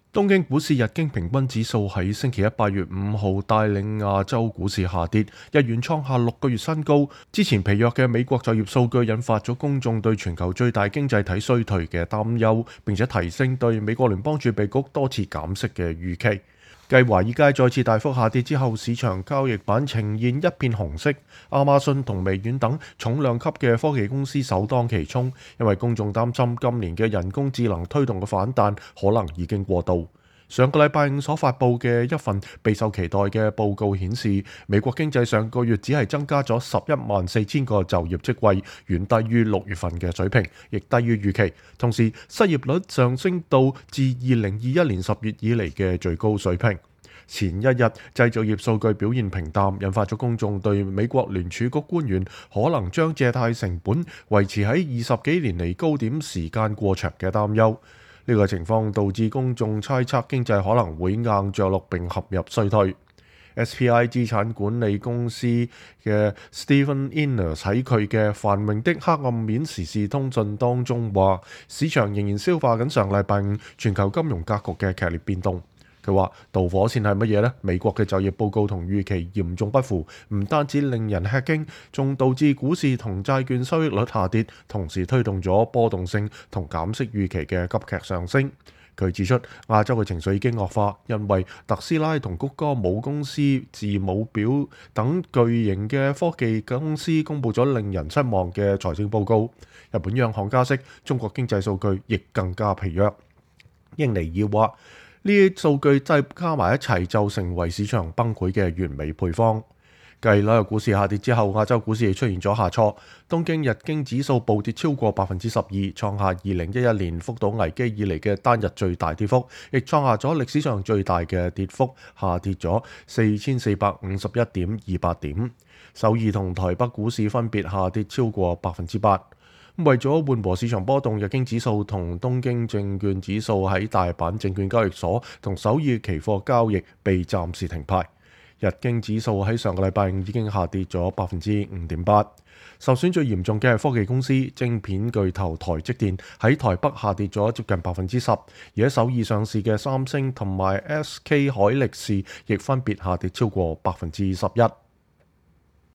東京股市日經平均指數喺星期一8月5號帶領亞洲股市下跌，日元創下6個月新高。之前疲弱嘅美國就業數據引發咗公眾對全球最大經濟體衰退嘅擔憂，並且提升對美國聯邦儲備局多次減息嘅預期。繼華爾街再次大幅下跌之後，市場交易板呈現一片紅色。亞馬遜同微軟等重量級嘅科技公司首當其衝，因為公眾擔心今年嘅人工智能推動嘅反彈可能已經過度。上個禮拜五所發布嘅一份備受期待嘅報告顯示，美國經濟上個月只係增加咗114000個就業職位，遠低於6月份嘅水平，亦低於預期。同時，失業率上升到自2021年10月以嚟嘅最高水平。前一日製造業數據表現平淡，引發咗公眾對美國聯儲局官員可能將借貸成本維持喺20幾年嚟高點時間過長嘅擔憂。呢個情況導致公眾猜測經濟可能會硬着陸並陷入衰退。SPI 資產管理公司嘅 Stephen Inner 喺佢嘅繁榮的黑暗面時事通訊當中話，市場仍然消化緊上禮拜五全球金融格局嘅劇烈變動。佢話導火線係乜嘢呢？美國嘅就業報告同預期嚴重不符，唔單止令人吃驚，仲導致股市同債券收益率下跌，同時推動咗波動性同減息預期嘅急劇上升。佢指出，亞洲嘅情緒已經惡化，因為特斯拉同谷歌母公司字母表等巨型嘅科技公司公布咗令人失望嘅財政報告。日本央行加息，中國經濟數據亦更加疲弱。英尼爾話，呢啲數據加埋一齊就成為市場崩潰嘅完美配方。繼紐約股市下跌之後，亞洲股市亦出現咗下挫。東京日經指數暴跌超過12%，創下2011年福島危機以嚟嘅單日最大跌幅，亦創下咗歷史上最大嘅跌幅，下跌咗4451.28點。首爾同台北股市分別下跌超過8%。為咗緩和市場波動，日經指數同東京證券指數喺大阪證券交易所同首爾期貨交易被暫時停牌。日經指數喺上個禮拜五已經下跌咗5.8%。受損最嚴重嘅係科技公司，晶片巨頭台積電喺台北下跌咗接近10%，而喺首爾上市嘅三星同埋 SK 海力士亦分別下跌超過11%。